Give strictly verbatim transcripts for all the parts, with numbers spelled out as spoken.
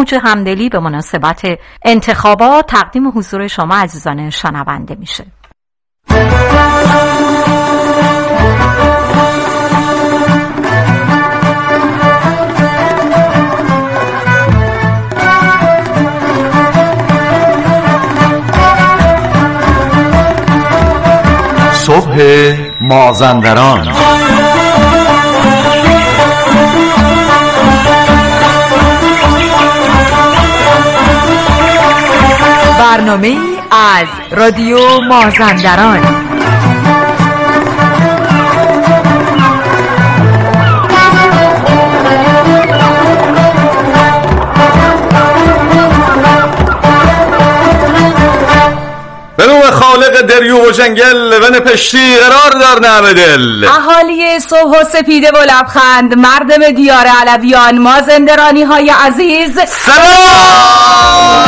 موج همدلی به مناسبت انتخابات تقدیم حضور شما عزیزان شنونده میشه. صبح مازندران. برنامه از رادیو مازندران. به نام خالق دریو و جنگل و نپشتی قرار دار نعم دل. اهالی صبح و سپیده و لبخند، مردم دیار علویان، مازندرانی های عزیز، سلام.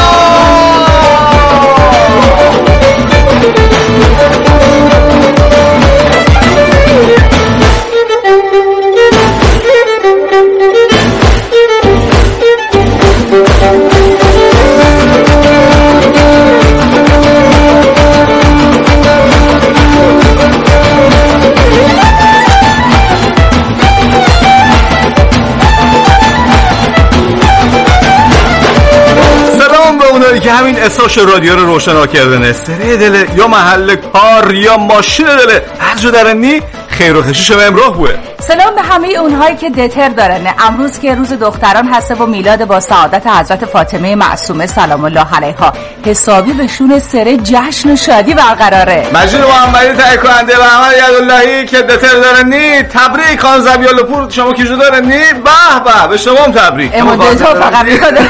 اونایی که همین اساش رادیو رو روشن کردن، سری دل یا محل کار یا ماشین دل هر جا درنی خیر و خشی شما امراه بوده. سلام به همه اونهایی که دتر دارن. امروز که روز دختران هسته و میلاد با سعادت حضرت فاطمه معصومه سلام الله علیها، حسابی بهشون سره جشن و شادی برقراره. مجید محمدی تهیه کننده و احمد یداللهی که دتر دارنی تبریک. خان زبیال پور شما کی جو دارنی به به به شما هم تبریک. اما دیتا فقط میکنه.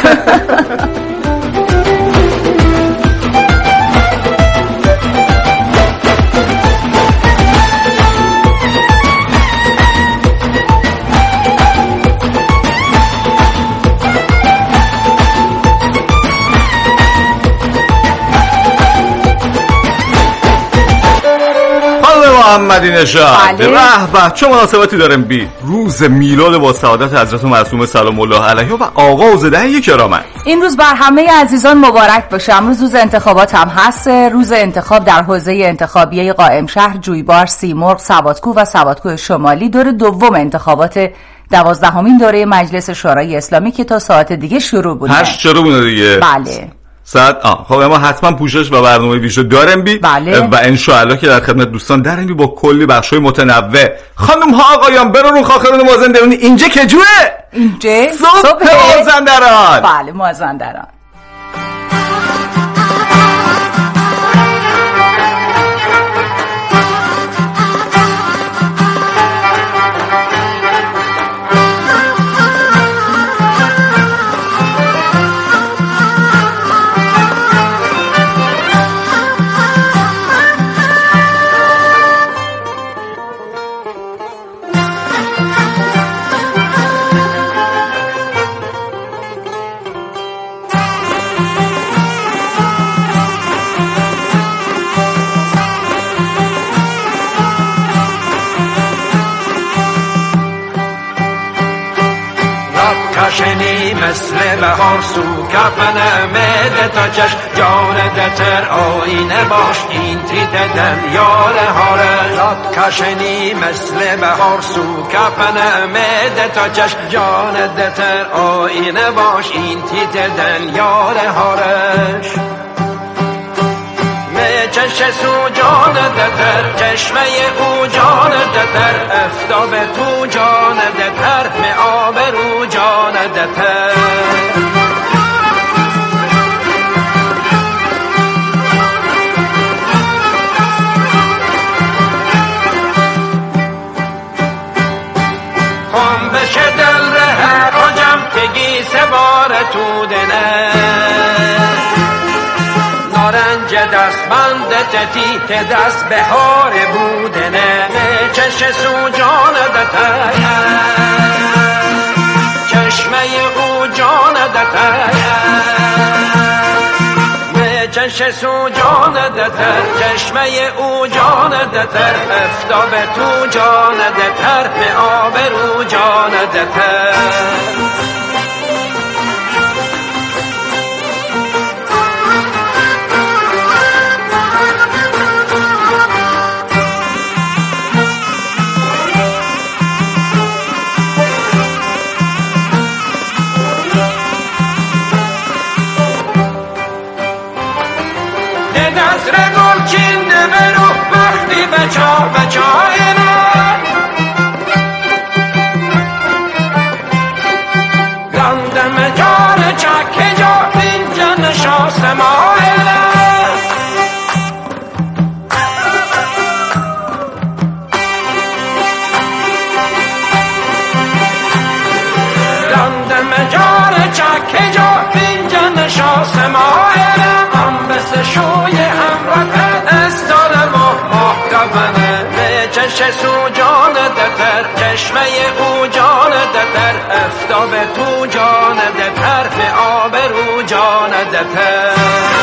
محمدی نژاد به به چه مناسبتی داریم بی روز میلاد با سعادت حضرت معصومه سلام الله علیها و آغاز دهه کرامت. این روز بر همه عزیزان مبارک باشه. امروز روز انتخابات هم هست. روز انتخاب در حوزه انتخابیه قائم شهر، جویبار، سیمرغ، سوادکوه و سوادکوه شمالی دور دوم انتخابات دوازدهمین دوره مجلس شورای اسلامی که تا ساعت دیگه شروع بوده. هشت شروع بوده دیگه. بله. ساعت آه خب ما حتما پوشش و برنامه ویژه داریم بی. بله. و ان شاء الله که در خدمت دوستان داریم بی با کلی بخشای متنوع. خانم ها آقایان برون خاخرون مازندران، اینجا که جوه اینجا صبح مازندران. بله مازندران. کشنی مثل بهار سو کفن مده تا چشم جان دتر آینه باش این تیت دل یار هاره. راد کشنی مثل بهار سو کفن مده تا چشم جان دتر آینه باش این تیت دل یار هارش. چش سو جان دتر چشمه او جان دتر افتاب تو جان دتر می آب رو جان دتر. خم بشه دل ره رجم تگی سوار تو دنه نارنج دست بند تتی که دست بهار بودنه چش سو جان دتر چشمه او جان دتر چش سو جان دتر چشمه او جان دتر افتاب تو جان دتر به آب رو جان دتر. بچا بچا ایران راندم جان چک جا اینجا نشاستم آیلم جان چک جا اینجا نشاستم آیرم هم بس شوی همراه استارم و محکمنه به چش سو جان دتر چشمه او جان دتر افتاب تو جان دتر به آب رو جان دتر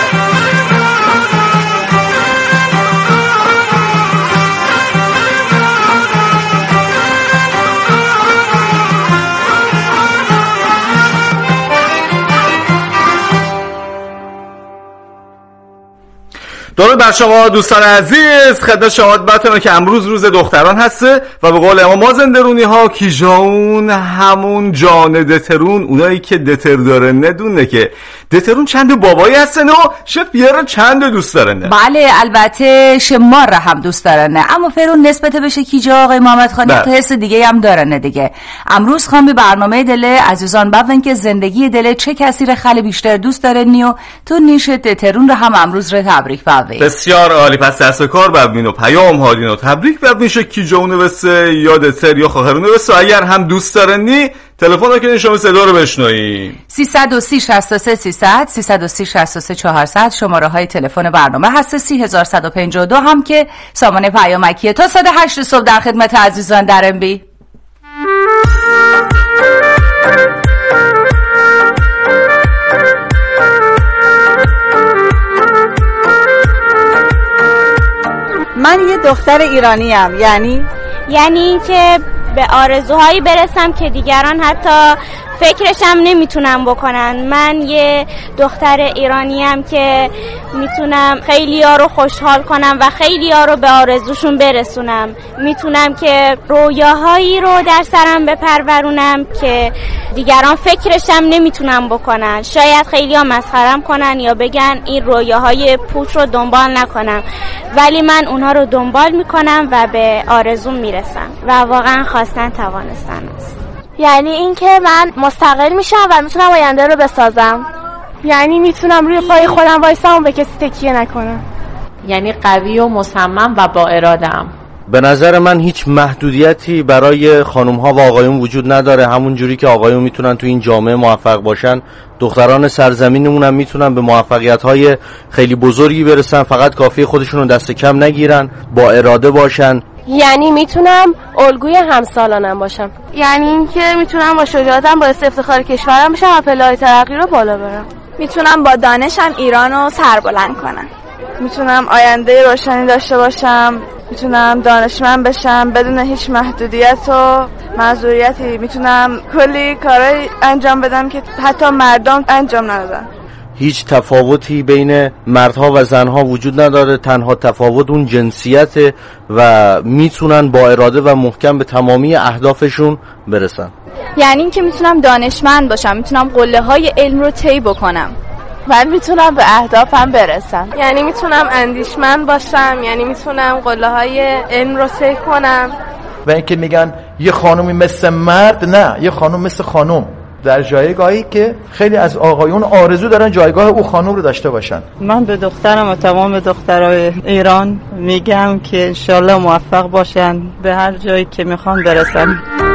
درود بر شما دوستان عزیز، خدمت شما خدمتتون که امروز روز دختران هسته و به قول اما ما زندرونی ها کی جاون همون جان دترون، اونایی که دتر داره ندونه که دترون چند بابایی هستن و شد بیاره چند دوست دارنه. بله البته شمار را هم دوست دارنه، اما فرون نسبت بشه کی جا آقای محمد خانی تا حس دیگه هم دارنه دیگه. امروز خواهم به برنامه دل عزیزان ببین که زندگی دل چه کسی را خیلی بیشتر دوست دارنی و تو نیش دترون را هم امروز را تبریک ببین. بسیار عالی، پس دست کار ببین و پیام هادین و تبریک ببین شه کی جاونه بسه یا دتر یا خواهرونه بسه. اگر هم دوست دارنی تلفن رو که شما صدا رو بشنوی سیصد و سی شصت و سه سیصد سیصد و سی شصت و سه چهارصد شماره های تلفن برنامه هست. سی هزار و صد و پنجاه و دو هم که سامانه پیامکیه. تا ساعت هشت صبح در خدمت عزیزان در ام بی. من یه دختر ایرانیم، یعنی یعنی اینکه به آرزوهایی برسم که دیگران حتی فکرشم نمیتونم بکنن. من یه دختر ایرانیم که میتونم خیلی ها رو خوشحال کنم و خیلی ها رو به آرزوشون برسونم. میتونم که رویاهایی رو در سرم بپرورونم که دیگران فکرشم نمیتونم بکنن. شاید خیلی ها مسخرم کنن یا بگن این رویاهای پوچ رو دنبال نکنم، ولی من اونها رو دنبال میکنم و به آرزوم میرسم و واقعا خواستن توانستن است. یعنی اینکه من مستقل میشم و میتونم آینده رو بسازم. یعنی میتونم روی پای خودم وایسم و به کسی تکیه نکنم. یعنی قوی و مصمم و با اراده‌ام. به نظر من هیچ محدودیتی برای خانم ها و آقایون وجود نداره. همون جوری که آقایون میتونن تو این جامعه موفق باشن، دختران سرزمینمون هم میتونن به موفقیت های خیلی بزرگی برسن. فقط کافیه خودشون رو دست کم نگیرن، با اراده باشن. یعنی میتونم الگوی همسالانم باشم. یعنی اینکه میتونم با شجاعتم باعث افتخار کشورم بشم و پله‌های ترقی رو بالا برم. میتونم با دانشم ایران رو سربلند کنم. میتونم آینده روشنی داشته باشم. میتونم دانشمند بشم بدون هیچ محدودیت و معذوریتی. میتونم کلی کارهای انجام بدم که حتی مردم انجام ندادن. هیچ تفاوتی بین مردها و زنها وجود نداره، تنها تفاوت اون جنسیته و میتونن با اراده و محکم به تمامی اهدافشون برسن. یعنی اینکه میتونم دانشمند باشم، میتونم قله های علم رو طی بکنم. من میتونم به اهدافم برسم. یعنی میتونم اندیشمند باشم، یعنی میتونم قله های علم رو طی کنم. و اینکه میگن یه خانومی مثل مرد، نه، یه خانوم مثل خانوم، در جایگاهی که خیلی از آقایون آرزو دارن جایگاه او خانوم رو داشته باشن. من به دخترم و تمام دخترای ایران میگم که انشالله موفق باشن به هر جایی که میخوان برسن.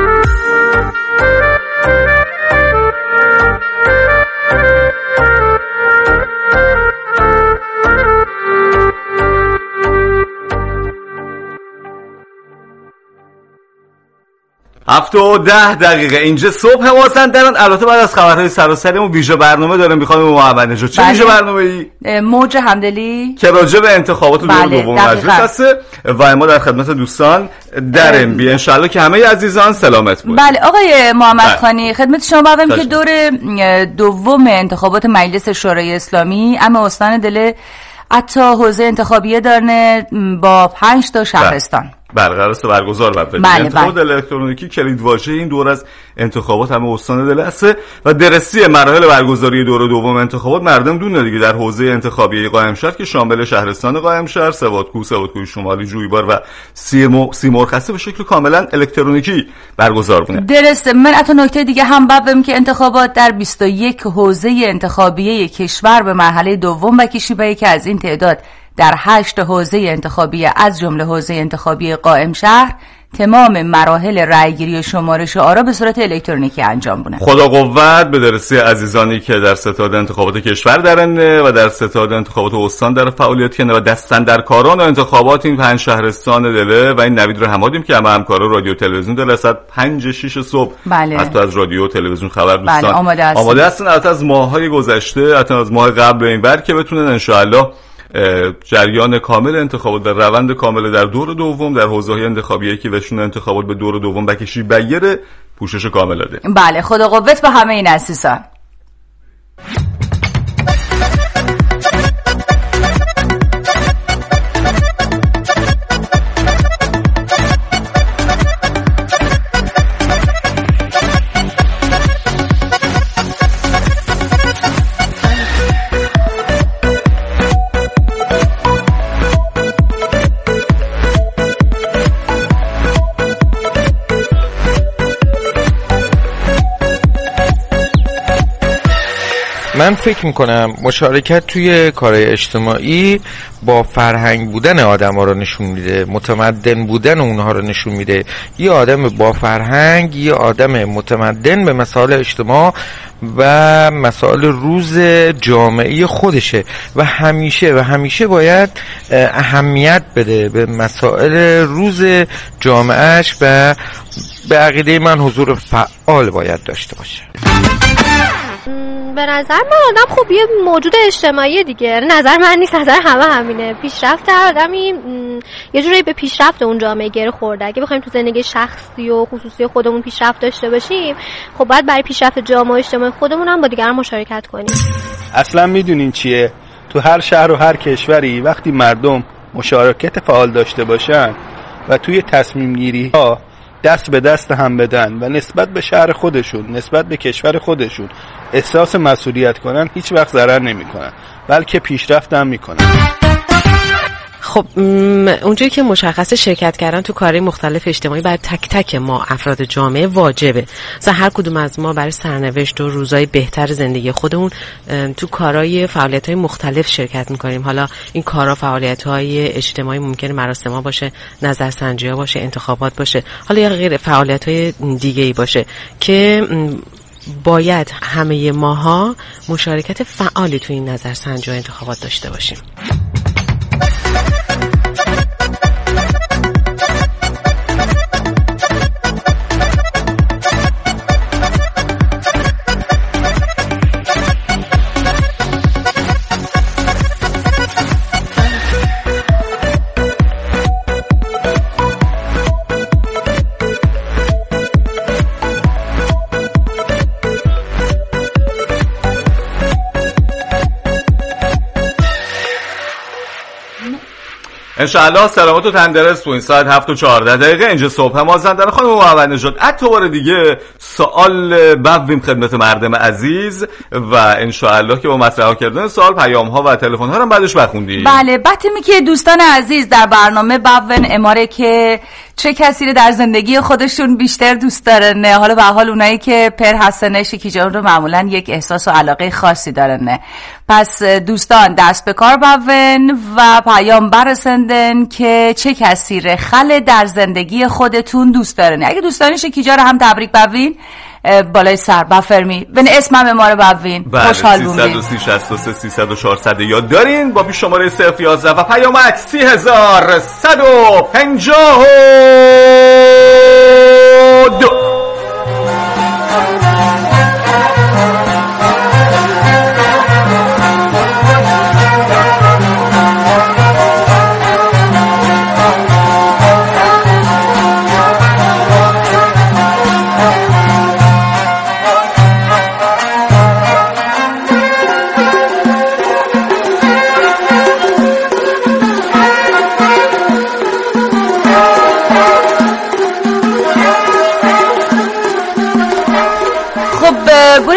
هفت و ده دقیقه اینجا صبح حواسن دارن. البته بعد از خبرهای سراسری و ویژه برنامه داریم میخوام محمد نژاد. چه ویژه برنامه ای؟ موج همدلی که راجع به انتخابات دور دوم مجلس هسته و ما در خدمت دوستان در ام بی. انشالله که همه عزیزان سلامت بود. بله آقای محمد خانی خدمت شما بگم که دور دوم انتخابات مجلس شورای اسلامی اما استان دل عطا حوزه انتخابیه دارن با پنج تا شهرستان. بله قرار است برگزار بشه. بله انتخابات بله. الکترونیکی کلید واژه این دور از انتخابات همه استان دل است و درسی مراحل برگزاری دور دوم انتخابات مردم دونه دیگه در حوزه انتخابی قائم شهر که شامل شهرستان قائم شهر، سوادکوه، سوادکوه شمالی، جویبار و سیمرغ به شکل کاملا الکترونیکی برگزار بونه. درسته. من حتی نکته دیگه هم بگم که انتخابات در بیست و یک حوزه انتخابیه کشور به مرحله دوم بکشیده که از این تعداد در هشت حوزه انتخابی از جمله حوزه انتخابی قائم شهر تمام مراحل رأیگیری و شمارش آرا به صورت الکترونیکی انجام بونه. خدا قوت به درسی عزیزانی که در ستاد انتخابات کشور درنه و در ستاد انتخابات استان در فعالیت کنه و دستن در کاران و انتخابات این پنج شهرستان دله و این نوید رو همادیم که همه همکارا رادیو تلویزیون دل ساعت پنج شش صبح بله. حتی از رادیو و تلویزیون خبر دوستان بله. آماده هستن. آماده هستن البته از ماه‌های گذشته، حتی از ماه قبل به این ور که بتونن ان شاءالله جریان کامل انتخابات در روند کامل در دور دوم در حوزه‌های انتخابی که بهشون انتخابات به دور دوم بکشی بگیره پوشش کامل داده. بله خدا قوت به همه این عزیزان. من فکر میکنم مشارکت توی کارهای اجتماعی با فرهنگ بودن آدم ها رو نشون میده، متمدن بودن اونها رو نشون میده. یه آدم با فرهنگ، یه آدم متمدن به مسائل اجتماع و مسائل روز جامعه خودشه و همیشه و همیشه باید اهمیت بده به مسائل روز جامعهش و به عقیده من حضور فعال باید داشته باشه. به نظر من آدم خب یه موجود اجتماعی دیگه، نظر من نیست، نظر همه همینه. پیشرفت هر آدمی یه جوری به پیشرفت اون جامعه گره خورده. اگه بخوایم تو زندگی شخصی و خصوصی خودمون پیشرفت داشته باشیم، خب باید برای پیشرفت جامعه و اجتماعی خودمون هم با دیگران مشارکت کنیم. اصلا میدونین چیه؟ تو هر شهر و هر کشوری وقتی مردم مشارکت فعال داشته باشن و توی تصمیم گیری ها دست به دست هم بدن و نسبت به شهر خودشون، نسبت به کشور خودشون احساس مسئولیت کنن، هیچ وقت ضرر نمی کنن بلکه پیشرفت هم می کنن. خب اونجایی که مشخص شرکت کردن تو کارهای مختلف اجتماعی برای تک تک ما افراد جامعه واجبه. مثلا هر کدوم از ما برای سرنوشت و روزای بهتر زندگی خودمون تو کارهای فعالیت‌های مختلف شرکت می‌کنیم. حالا این کارها فعالیت‌های اجتماعی ممکنه مراسم‌ها باشه، نظرسنجی‌ها باشه، انتخابات باشه، حالا یا غیر فعالیت‌های دیگه‌ای باشه که باید همه ماها مشارکت فعالی تو این نظرسنجی و انتخابات داشته باشیم. انشاءالله سلامت و تندرست تو این ساعت هفت و چهارده دقیقه اینجا صبح مازندران. خانم محمد نژاد اتوار دیگه سوال بویم خدمت مردم عزیز و انشاءالله که با مطرح کردن سوال پیام ها و تلفن ها رو بعدش بخوندی. بله بطمی که دوستان عزیز در برنامه بوین اماره که چه کسی رو در زندگی خودشون بیشتر دوست دارن. حالا به حال اونایی که پر حسنه شکی جان رو معمولا یک احساس و علاقه خاصی دارن. پس دوستان دست به کار بوین و پیام برسندن که چه کسی رو خل در زندگی خودتون دوست دارن. اگه دوستان شکی جان رو هم تبریک بوین بالای سر بفرمی بن اسمم ما رو بوین. خوشحال بودین. سیصد و سی شصت و سه سیصد و چهارصد یاد دارین با پیش شماره صفر یازده و پیامک سی هزار صد و پنجاه و دو.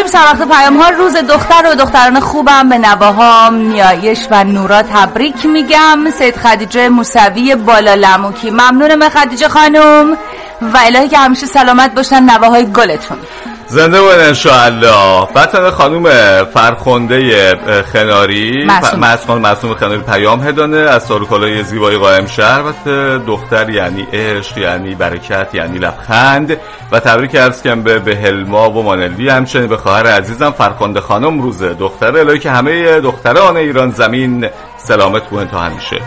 سر وقت پیام ها. روز دختر و دختران خوبم به نواهام نیایش و نورا تبریک میگم. سید خدیجه موسوی بالا لموکی. ممنونم خدیجه خانم و الهی که همیشه سلامت باشن نواهای گلتون. زنده باشن انشاءالله. بعد خانم فرخنده خناری معصوم معصوم خناری پیام هدانه از ساروکالای زیبای قائم شهر و دختر یعنی عشق یعنی برکت یعنی لبخند و تبریک عرض کنم به بهلما و مانلی، همچنین به خواهر عزیزم فرخنده خانم روز دختر. الهی که همه دختران ایران زمین سلامت بودن تا همیشه.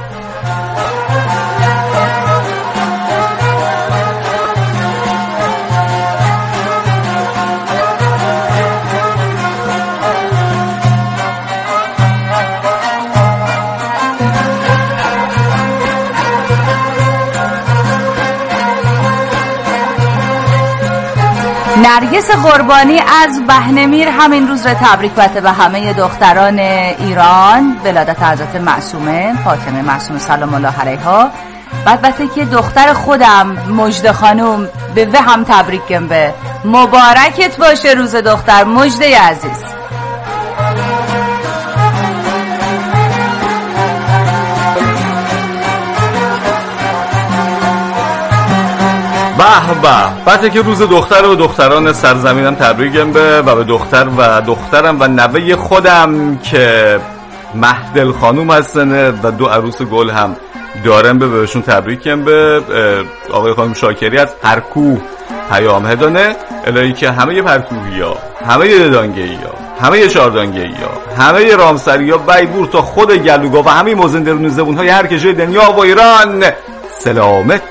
نرگس قربانی از بهنمیر همین روز را تبریک بته به همه دختران ایران، ولادت حضرت معصومه فاطمه معصومه سلام الله علیها. بعد بته که دختر خودم مجده خانوم به و هم تبریکم به مبارکت باشه روز دختر مجده عزیز. به به بعد که روز دختر و دختران سرزمینم تبریکم به و به دختر و دخترم و نوه خودم که مهدل خانوم هستنه و دو عروس گل هم دارم به بهشون تبریکم به. آقای خانم شاکری از پرکوه پیام هدانه. الهی که همه پرکوهی ها، همه ددانگهی ها، همه چاردانگهی ها، همه رامسری ها، بیبور تا خود گلوگا و همه مازندرون زبون های هر کجای دنیا و ایران سلامت.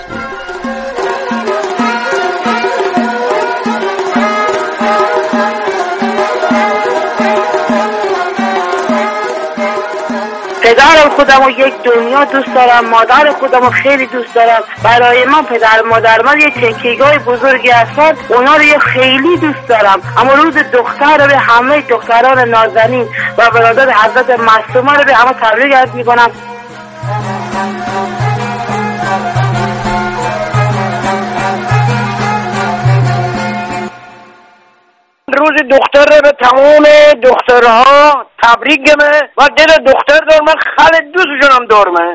پدر خودم رو یک دنیا دوست دارم، مادر خودم رو خیلی دوست دارم. برای من پدر مادر من یک تکیگاه بزرگی هستن، اونا رو خیلی دوست دارم. اما روز دختر رو به همه دختران نازنین و برادر حضرت معصومه رو به همه تبریک عرض میکنم. روز دختر به تمام دخترها تبریک گمه و دل دختر دار من خیلی دوستشونم دارمه.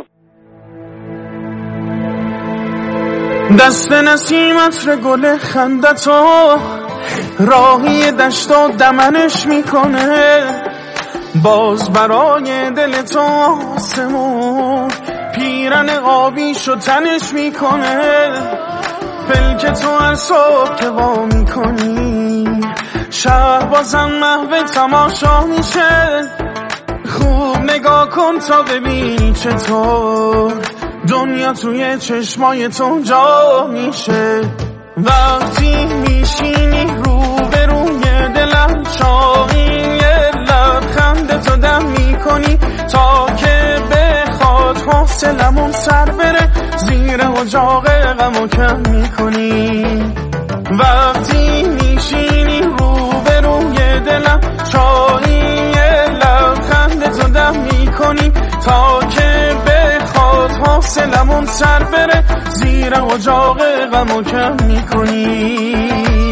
دست نسیم عطر گل خندتو راهی دشت و دمنش میکنه، باز برای دل تو آسمون پیرن آبیشو تنش میکنه. پلک تو هر صبح که وا میکنی شهر بازم محو تماشا میشه. خوب نگاه کن تا ببینی چطور دنیا توی چشمای تو جا میشه. وقتی میشینی رو به روی دلم چاقی یه لبخند تو دم میکنی تا که بخواد حوصلمون سر بره، زیر اجاق غمو کم میکنی. وقتی میشینی رو به روی دلم چایی یه لبخند تو دم میکنی تا که بخواد حوصلمون سر بره، زیر اجاق غمو کم میکنی.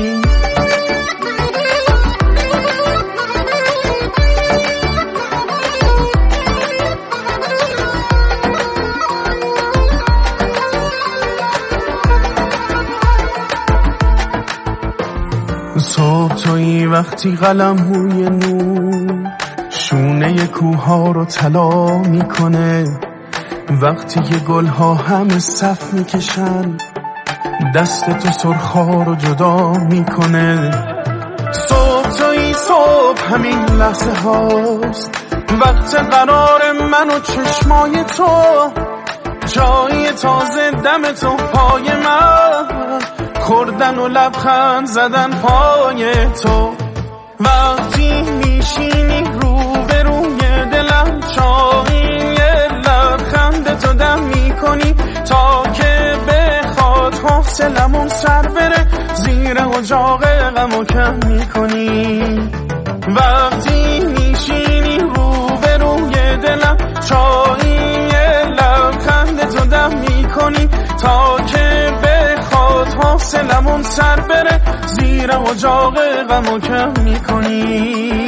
صبح توی وقتی قلم روی نور شونه کوها رو طلا میکنه، وقتی که گلها همه صف میکشن دست تو سرخا رو جدا میکنه. صبح توی صبح همین لحظه هاست، وقت قرار من و چشمای تو، جای تازه دم تو پای من، خوردن و لبخند زدن پای تو. وقتی میشینی رو به روی دلم چایی یه لبخند تو دم میکنی تا که بخواد حوصلمون سر بره، زیر اجاق غمو کم میکنی. وقتی میشینی رو به روی دلم چایی یه لبخند تو دم میکنی تا که بخواد حوصلمون سر بره زیر اجاق غم و کم میکنی.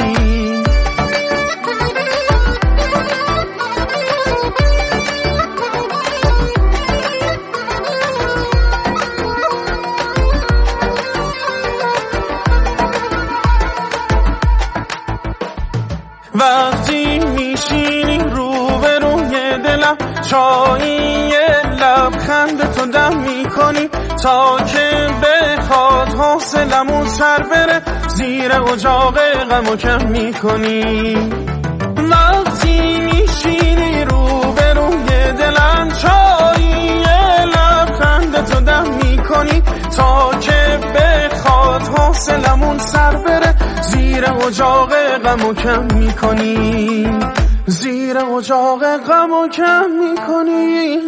وقتی میشینی رو به روی دلم چایی لبخند تو دم میکنی تا که بخواد حوصلمون سر بره زیر اجاق غم و کم میکنی. وقتی میشینی رو به روی دلم چایی لبخند تو دم میکنی تا که بخواد حوصلمون سر بره زیر اجاق غم و کم میکنی. زیر اجاق غم و کم میکنی.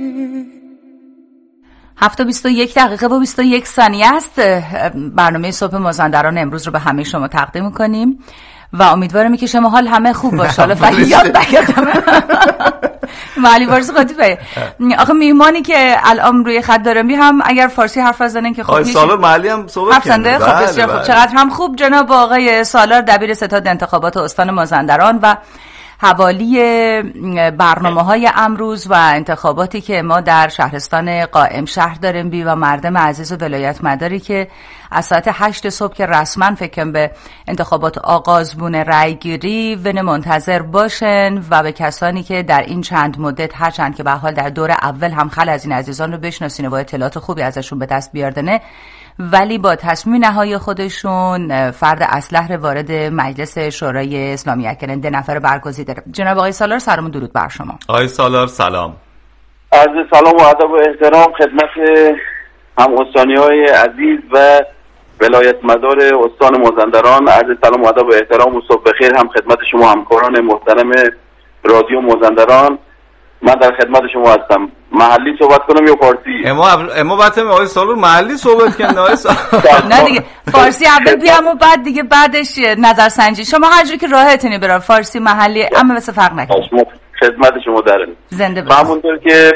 هفت و بیست و یک دقیقه و بیست و یک ثانیه است. برنامه صبح مازندران امروز رو به همه شما تقدیم میکنیم و امیدوارم که شما حال همه خوب باشه. حالا فریاد بگردم معلی وارث خطیبه. آخه میمانی که الان روی خط دارم بی هم اگر فارسی حرف بزنن که خوب میشه. سالار معلی هم صحبت کنه. خب بسیار خوب. چقدر هم خوب. جناب آقای سالار دبیر ستاد انتخابات استان مازندران و حوالی برنامه‌های امروز و انتخاباتی که ما در شهرستان قائم شهر داریم بی و مردم عزیز و ولایت مداری که از ساعت هشت صبح که رسما فکرم به انتخابات آغاز بونه رای گیری ون منتظر باشن و به کسانی که در این چند مدت هرچند که به حال در دور اول هم خل از این عزیزان رو بشناسین و با اطلاعات خوبی ازشون به دست بیاردنه ولی با تصمیم نهایی خودشون فرد اصلح وارد مجلس شورای اسلامی اکنن ده نفر برگزیده. جناب آقای سالار سلام و درود بر شما. آقای سالار سلام. عرض سلام و ادب و احترام خدمت هم استانی‌های عزیز و ولایت مدار استان مازندران. عرض سلام و ادب و احترام و صبح بخیر هم خدمت شما همکاران محترم رادیو مازندران. من در خدمت شما هستم. محلی صحبت کنم یا فارسی؟ اما اما بعد هم آقای سالار محلی صحبت کنه. آقای نه دیگه فارسی اول بیام و بعد دیگه بعدش نظر سنجی. شما هر جوری که راحتونی برام فارسی محلی اما مثل فرق نکنه. خدمت شما درم. زنده باشید. همونطور که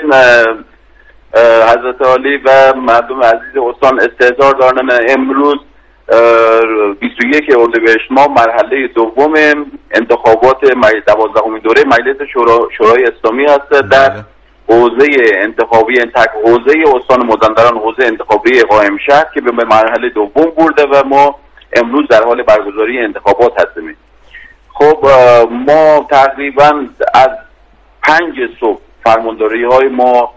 حضرت عالی و مردم عزیز استان استحضار دارن امروز بیست و یک اردیبهشت ماه مرحله دوم انتخابات دوازدهمین دوره مجلس شورا شورای اسلامی هست. در حوزه انتخابی تک حوزه استان مازندران حوزه انتخابی قائم شهر که به مرحله دوم برده و ما امروز در حال برگزاری انتخابات هستیم. خب ما تقریبا از پنج صبح فرمانداری های ما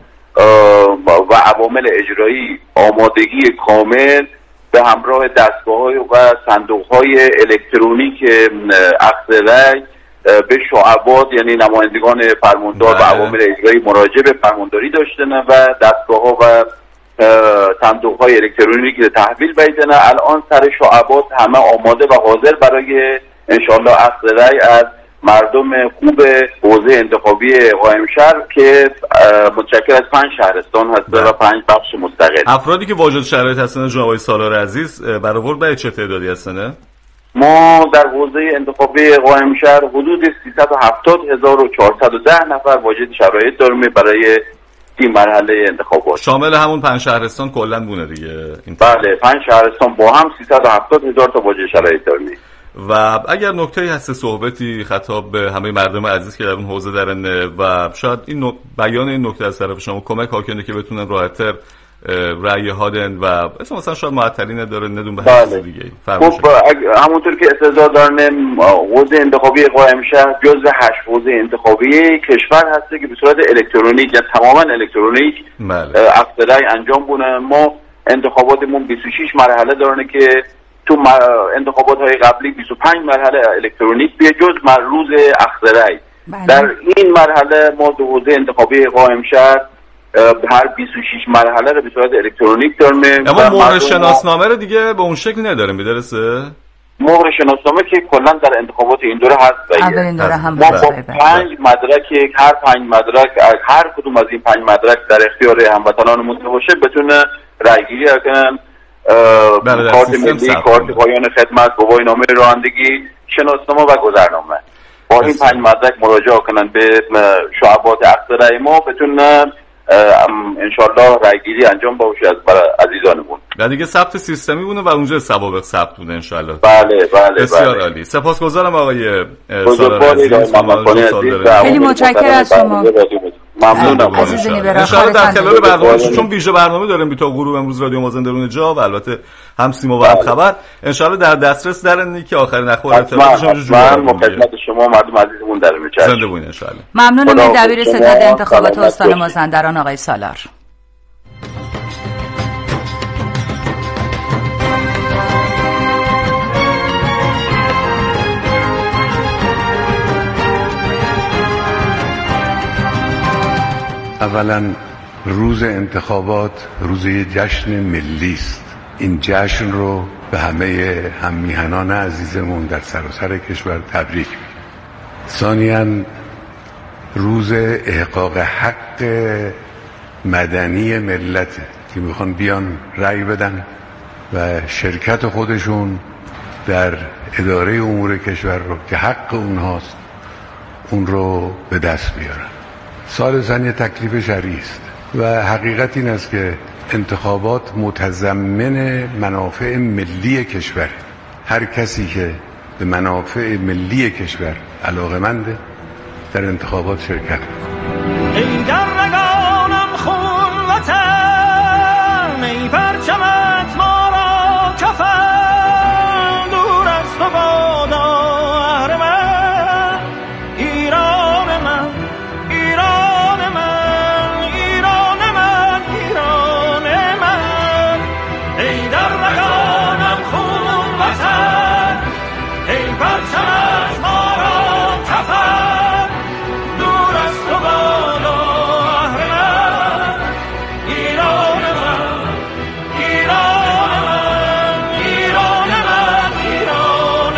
و عوامل اجرایی آمادگی کامل به همراه دستگاه‌های و صندوق‌های الکترونیک اخذ رای به شعبات یعنی نمایندگان فرماندار و عوامل اجرایی مراجعه به فرمانداری داشتن و دستگاه‌ها و صندوق‌های الکترونیکی که تحویل بدن. الان سر شعبات همه آماده و حاضر برای انشالله اخذ رای از مردم خوب حوزه انتخابی قائم شهر که متشکل از پنج شهرستان هست و پنج بخش مستقل. افرادی که واجد شرایط هستن جناب آقای سالار عزیز برآورد به چه تعدادی هستن؟ ما در حوزه انتخابی قائم شهر حدود سیصد و هفتاد هزار و چهارصد و ده نفر واجد شرایط داریم برای این مرحله انتخابات. شامل همون پنج شهرستان کلا بونه دیگه. بله پنج شهرستان با هم سیصد و هفتاد هزار تا واجد شرایط داریم. و اگر نکته‌ای هست صحبتی خطاب به همه مردم عزیز که در اون حوزه درن و شاید این نق... بیان این نکته از طرف شما کمک کنه که بتونن راحت‌تر رأی ها دن و اسم مثلا شاید معطلی نداره ندون به هر چیز دیگه. خب همونطور که استعداد دارن حوزه انتخابی قائم شهر جزو هشت حوزه انتخابی کشور هسته که به صورت الکترونیک یا تماما الکترونیک اخذ رای انجام بونه. ما انتخاباتمون بیست و شش مرحله دارن که تو انتخابات های قبلی بیست و پنج مرحله الکترونیک به جز روز اخذ رای. در این مرحله ما دو حوزه انتخابی قائم شهر هر بیست و شش مرحله رو به صورت الکترونیک داریم. اما مهر شناسنامه رو دیگه به اون شکل نداریم میدرسه؟ مهر شناسنامه که کلا در انتخابات این دوره هست. اولین دوره هم ما با پنج مدرک هر پنج مدرک هر کدوم از این پنج مدرک در اختیار هموطنانمون باشه بتونه رایگیری کنن. کارت ملی، کارت پایان خدمت، گواهینامه رانندگی، شناسنامه و گذرنامه. با این پنج مدرک مراجعه کنن به شعبات اخذ رای ما بتونن انشالله رایگیری انجام باشه از برای عزیزانمون. و دیگه ثبت سیستمی بونه و اونجا سوابق ثبت بونه ان شاء الله. بله بله بسیار بله. عالی. سپاسگزارم آقای سالار عزیز. خیلی متشکرم از شما. ممنونم. ان شاء الله در خلال برنامه چون ویژه برنامه داریم بی تا غروب امروز رادیو مازندران جا و البته هم سیما و هم خبر ان شاء الله در دسترس درنی که آخرین اخبار اطلاعاتش رو جواب ما خدمت شما مردم عزیزمون در میچریم. زنده باشین ان شاء الله. ممنونم دبیر ستاد انتخابات استان مازندران آقای سالار. اولا روز انتخابات روز جشن ملی است. این جشن رو به همه هممیهنان عزیزمون در سراسر کشور تبریک میگم. ثانیاً روز احقاق حق مدنی ملت که میخوان بیان رأی بدن و شرکت خودشون در اداره امور کشور رو که حق اونهاست اون رو به دست بیارن. ثالثاً یه تکلیف شرعی است و حقیقت این است که انتخابات متضمن منافع ملی کشور. هر کسی که به منافع ملی کشور علاقه‌منده در انتخابات شرکت کنه. ای در رگانم خون وطن، ای پرچمت ما را کفن، دور از تو بادا اهرمن، ایران من ایران من ایران من ایران من. ای در رگانم خون وطن، ای پرچمت ما را کفن، دور از تو بادا اهرمن، ایران من ایران من ایران من ایران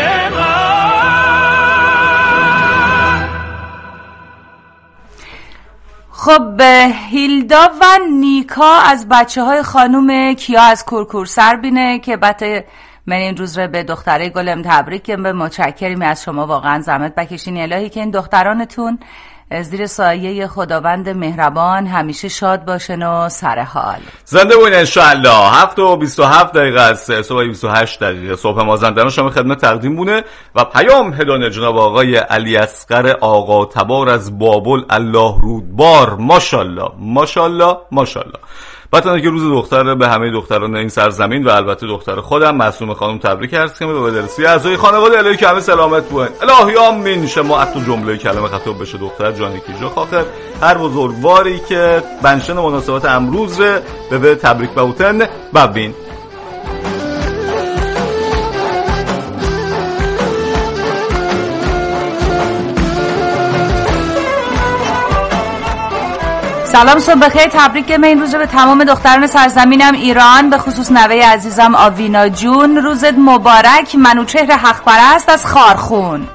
من. خب هیلدا و نیکا از بچه های خانوم کیا از کورکور سربینه که بعد من این روز رو به دختره گلم تبریک به متشکریم از شما. واقعا زحمت بکشین الهی که این دخترانتون زیر سایه خداوند مهربان همیشه شاد باشن و سر حال. زنده باشین ان شاء الله. هفت و بیست و هفت دقیقه است. صبح بیست و هشت دقیقه صبح مازندران شما خدمت تقدیم بونه و پیام هدانه جناب آقای علی اصغر آقا تبار از بابل الله رودبار. ماشاءالله ماشاءالله ماشاءالله. بعد که روز دختر به همه دختران این سرزمین و البته دختر خودم معصومه خانم تبریک عرض کنم و به درسی اعضای خانواده الهی که همه سلامت بودن. الهی آمین. شما تو جمله کلمه خطاب بشه دختر جان کیجا خاطر هر بزرگواری که بنشن مناسبات امروز به به تبریک بوتن ببین. سلام صبح بخیر. تبریک من این روز رو به تمام دختران سرزمینم ایران، به خصوص نوه عزیزم آوینا جون. روزت مبارک. منوچهر حق پرست از خارخون.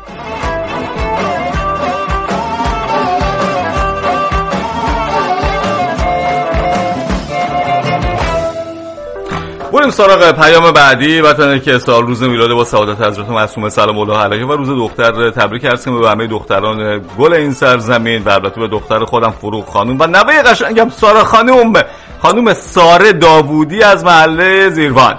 بریم سراغ پیام بعدی. وطنه که سال روز میلاد با سعادت حضرت معصومه سلام الله علیه و روز دختر تبریک عرض کنم به همه دختران گل این سرزمین و البته به دختر خودم فروغ خانم و نوه قشنگم سارا خانم خانم ساره داوودی از محله زیروان.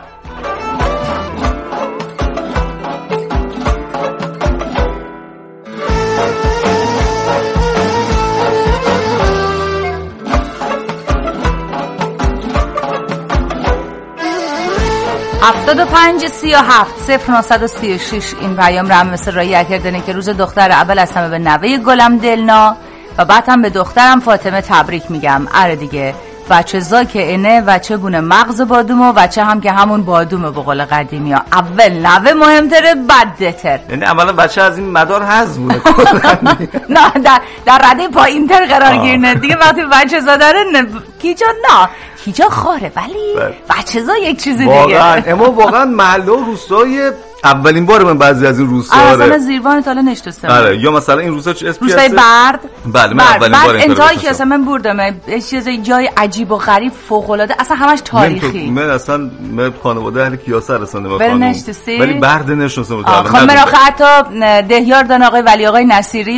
هفتاد و پنج سی و هفت صفر نهصد و سی و شش این پیام رو هم مثل رایی کردنه که روز دختر اول از همه به نوه گلم دلنا و بعد هم به دخترم فاطمه تبریک میگم. اره دیگه بچه زا که اینه و چه گونه مغز بادومو و چه هم که همون بادومه به قول قدیمی ها. اول نوه مهمتره بعد دتر. یعنی اولا بچه از این مدار حذف بونه. نه در, در رده پایین تر قرار گیرنه دیگه. وقتی بچه زا داره کیجا نه کیجا خاره ولی بچه زا یک چیز دیگه. واقعا اما واقعا محله و روستای اولین بار من بعضی از این روستا رو اصلا زیروان تا الان نشستم. آره یا مثلا این روستا چه اسمی روستای برد. بله من اولین بار این انتهای که اصلا من بردم چیز جای عجیب و غریب فوق العاده اصلا همش تاریخی. من اصلا من خانواده اهل کیاسر رسانده با خانم ولی برد نشستم. خب من حتی دهیار دان آقای ولی آقای نصیری